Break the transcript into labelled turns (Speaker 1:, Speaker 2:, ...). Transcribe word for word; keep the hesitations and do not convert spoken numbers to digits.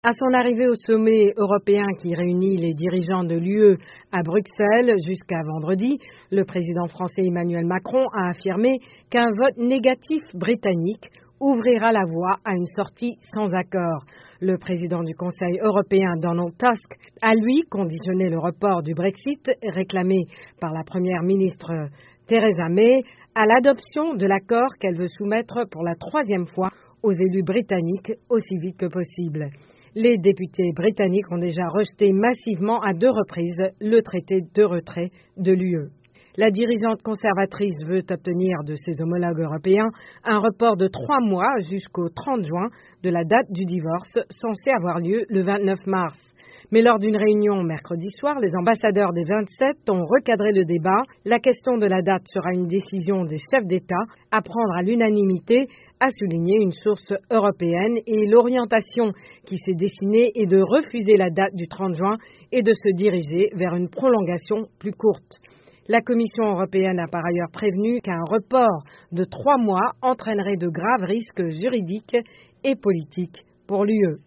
Speaker 1: À son arrivée au sommet européen qui réunit les dirigeants de l'U E à Bruxelles jusqu'à vendredi, le président français Emmanuel Macron a affirmé qu'un vote négatif britannique ouvrira la voie à une sortie sans accord. Le président du Conseil européen Donald Tusk a lui conditionné le report du Brexit réclamé par la première ministre Theresa May à l'adoption de l'accord qu'elle veut soumettre pour la troisième fois aux élus britanniques aussi vite que possible. Les députés britanniques ont déjà rejeté massivement à deux reprises le traité de retrait de l'U E. La dirigeante conservatrice veut obtenir de ses homologues européens un report de trois mois jusqu'au trente juin de la date du divorce censé avoir lieu le vingt-neuf mars. Mais lors d'une réunion mercredi soir, les ambassadeurs des vingt-sept ont recadré le débat. La question de la date sera une décision des chefs d'État à prendre à l'unanimité, a souligné une source européenne, et l'orientation qui s'est dessinée est de refuser la date du trente juin et de se diriger vers une prolongation plus courte. La Commission européenne a par ailleurs prévenu qu'un report de trois mois entraînerait de graves risques juridiques et politiques pour l'U E.